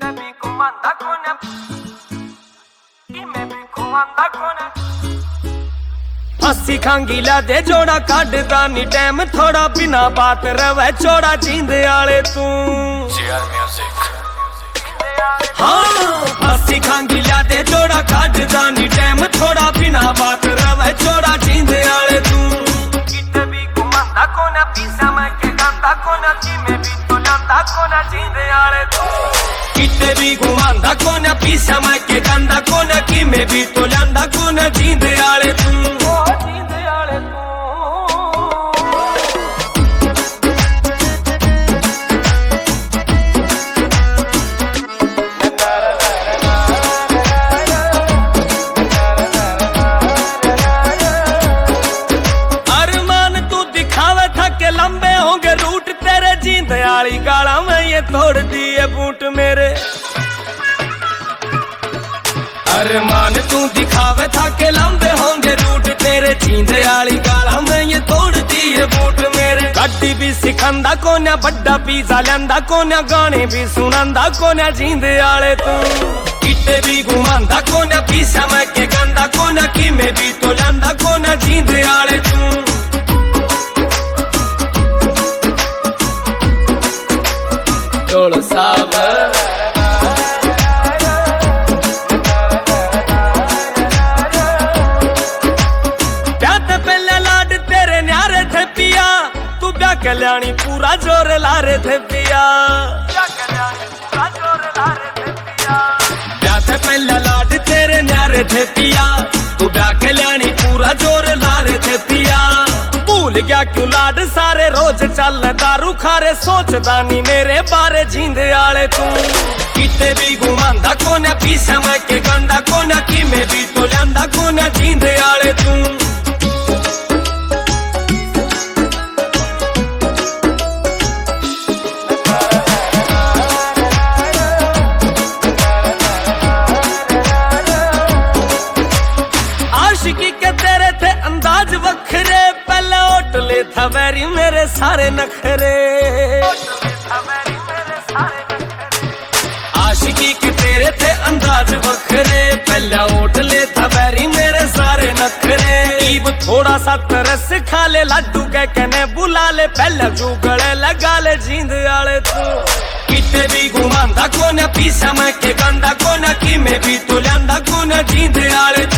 भी घुमांदा कोने कि मैं भी घुमांदा कोने हसी खांगी ला दे जोड़ा काटदा नी टाइम थोड़ा बिना बात रवे चोड़ा जींदे आले तू हाँ हसी खांगी ला दे जोड़ा काटदा नी टाइम थोड़ा बिना बात रवे चोड़ा जींदे आले तू किते भी घुमांदा कोने पीसा मैं के गांदा कोने जी में भी तो लांदा कोने जींदे आले तू किते भी घुमांदा कोने पीसा मैं के गांदा कोने की में भी तो लांदा कोने जींदे आले तू लंबे होंगे रूट तेरे जींदे आली गाला में ये तोड़ दिए बूट मेरे अरमान तू दिखावे था के लंबे होंगे रूट तेरे जींदे आली गाला में ये तोड़ दिए बूट मेरे गड्डी भी सिखंदा कोन्या बड्डा पिज़्ज़ा लंदा कोन्या गाने भी सुनंदा कोन्या जींदे आले तू किते भी घुमांदा कोन्या पीसा मैं के गंदा कोन्या की में भी तो लंदा कोन्या जींदे आले तू चोल साहब प्याते पहले लाड तेरे न्यारे थे पिया तू ब्याह कल्याणी पूरा जोर लारे थे पिया प्याते पहले लाड तेरे न्यारे थे पिया तू ब्याह कल्याणी पूरा जोर लारे थे पिया भूल गया क्यों लाड सारे रोज चल दारू खारे सोचदा नी मेरे बारे जींदे आले तू किते भी घुमांदा कोने पीसा मैं के गंदा कोने की में भी तो लांदा कोने जींदे आले तू आशिकी के तेरे थे अंदाज वखरे पहले ओटले था वैरी मेरे सारे नखरे आशिकी के तेरे थे अंदाज वखरे पहले ओटले था वैरी मेरे सारे नखरे ईब थोड़ा सा तरस खा ले लड्डू के कहने बुला ले पहले जुगड़े लगा ले जींद आले तू किते भी घुमांदा कोने पीसा मैं के गंदा कोने की में भी तो लांदा कोने जींद आले